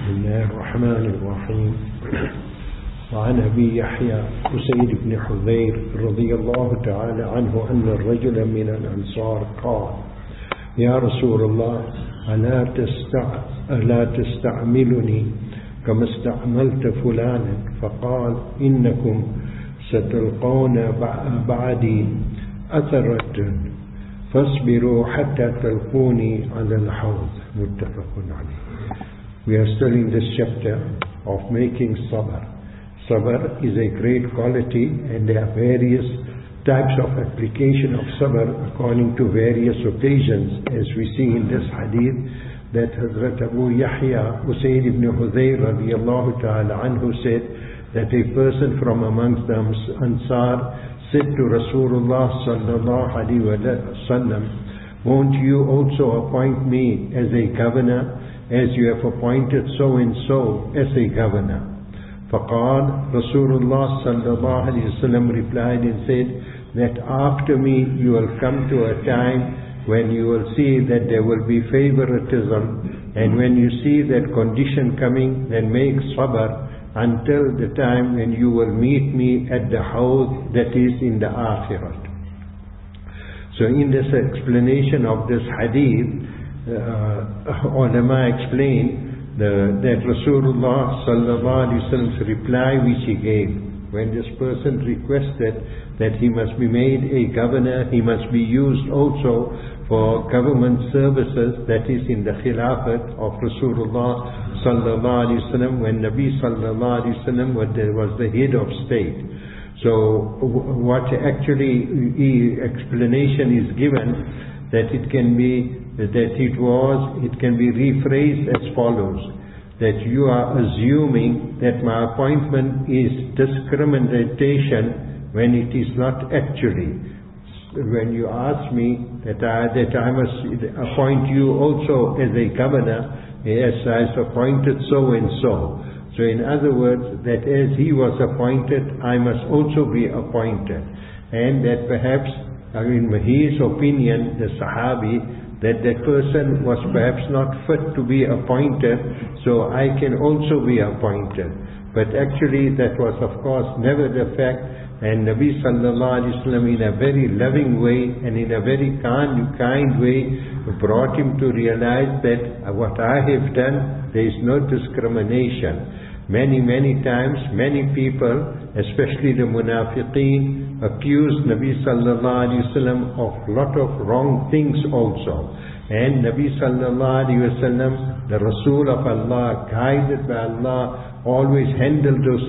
بسم الله الرحمن الرحيم. وعن أبي يحيى أسيد بن حذير رضي الله تعالى عنه أن الرجل من الأنصار قال: يا رسول الله، ألا تستعملني كما استعملت فلانا؟ فقال: إنكم ستلقون بعدي أثرة فاصبروا حتى تلقوني على الحوض. متفق عليه. We are still in this chapter of making sabr. Sabr is a great quality, and there are various types of application of sabr according to various occasions, as we see in this hadith that Hazrat Abu Yahya Usayd ibn Hudayr radiyallahu ta'ala anhu said that a person from amongst the Ansar said to Rasulullah sallallahu alaihi wasallam, won't you also appoint me as a governor, as you have appointed so and so as a governor? فقال Rasulullah sallallahu alaihi wasallam replied and said that after me you will come to a time when you will see that there will be favoritism, and when you see that condition coming, then make sabr until the time when you will meet me at the hawd, that is in the akhirat. So in this explanation of this hadith, ulama explain that Rasulullah sallallahu alaihi wasallam's reply which he gave when this person requested that he must be made a governor, he must be used also for government services, that is in the khilafat of Rasulullah sallallahu alaihi wasallam, when Nabi sallallahu alaihi wasallam was the head of state. So what actually explanation is given, that it can be rephrased as follows: that you are assuming that my appointment is discrimination when it is not actually. When you ask me that I must appoint you also as a governor, yes, I was appointed so and so. So in other words, that as he was appointed, I must also be appointed. And that perhaps, in his opinion, the Sahabi, that person was perhaps not fit to be appointed, so I can also be appointed. But actually that was of course never the fact, and Nabi sallallahu alaihi wasallam in a very loving way and in a very kind way brought him to realize that what I have done, there is no discrimination. Many times, many people, especially the munafiqeen, accused Nabi sallallahu alaihi wasallam of lot of wrong things also. And Nabi sallallahu alaihi wasallam, the Rasul of Allah, guided by Allah, always handled those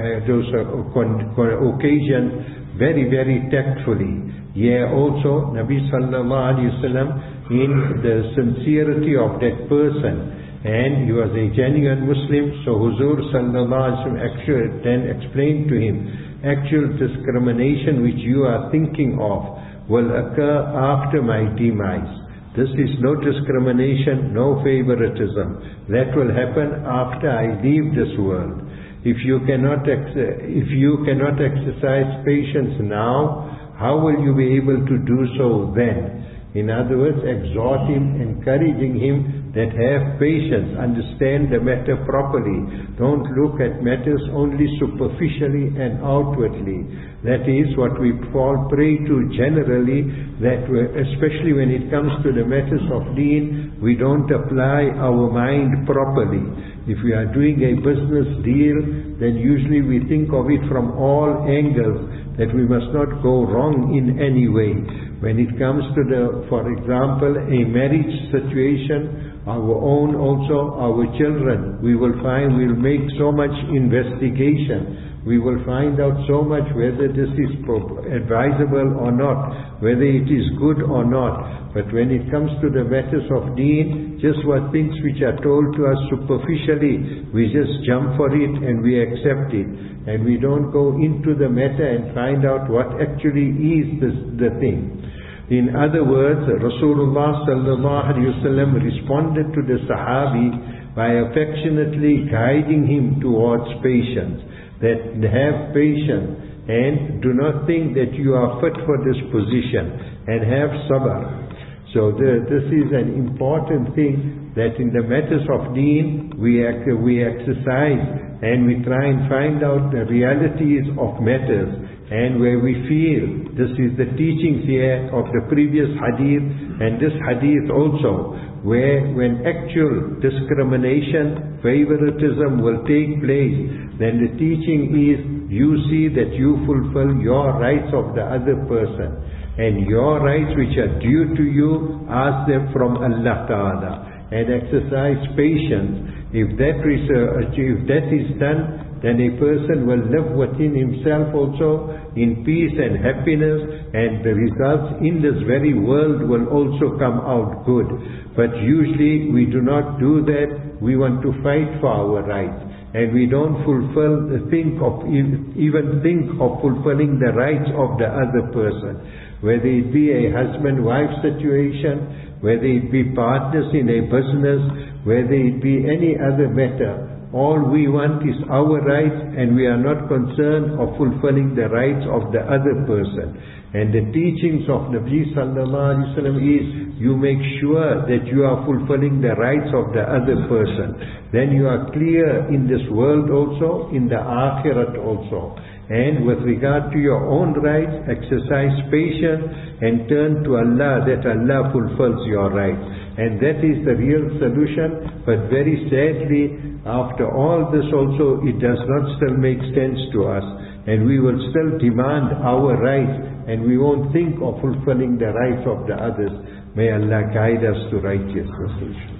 occasions very tactfully. Yeah, also Nabi sallallahu alaihi wasallam, in the sincerity of that person, and he was a genuine Muslim, so Huzur sallallahu alaihi wasallam actually then explained to him, actual discrimination which you are thinking of will occur after my demise. This is no discrimination, no favoritism. That will happen after I leave this world. If you cannot exercise patience now, how will you be able to do so then? In other words, exhort him, encouraging him that have patience, understand the matter properly. Don't look at matters only superficially and outwardly. That is what we fall prey to generally, that especially when it comes to the matters of deen, we don't apply our mind properly. If we are doing a business deal, then usually we think of it from all angles, that we must not go wrong in any way. When it comes to for example, a marriage situation, our own also, our children, we will make so much investigation. We will find out so much whether this is advisable or not, whether it is good or not. But when it comes to the matters of deen, just what things which are told to us superficially, we just jump for it and we accept it. And we don't go into the matter and find out what actually is the thing. In other words, Rasulullah sallallahu alaihi wasallam responded to the Sahabi by affectionately guiding him towards patience. That have patience and do not think that you are fit for this position, and have sabr. So this is an important thing, that in the matters of deen we exercise and we try and find out the realities of matters, and where we feel this is the teachings here of the previous hadith and this hadith also, where when actual discrimination, favoritism will take place, then the teaching is you see that you fulfill your rights of the other person, and your rights which are due to you, ask them from Allah Ta'ala, and exercise patience. If that is done, then a person will live within himself also in peace and happiness, and the results in this very world will also come out good. But usually we do not do that. We want to fight for our rights, and we don't even think of fulfilling the rights of the other person, whether it be a husband-wife situation, whether it be partners in a business, whether it be any other matter. All we want is our rights, and we are not concerned of fulfilling the rights of the other person. And the teachings of Nabi Sallallahu Alaihi Wasallam is, you make sure that you are fulfilling the rights of the other person. Then you are clear in this world also, in the Akhirat also. And with regard to your own rights, exercise patience and turn to Allah, that Allah fulfills your rights. And that is the real solution. But very sadly, after all this also, it does not still make sense to us. And we will still demand our rights, and we won't think of fulfilling the rights of the others. May Allah guide us to righteousness.